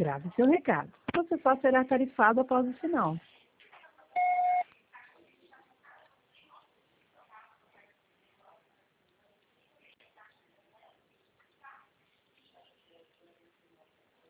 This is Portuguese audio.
grave seu recado. Você só será tarifado após o sinal.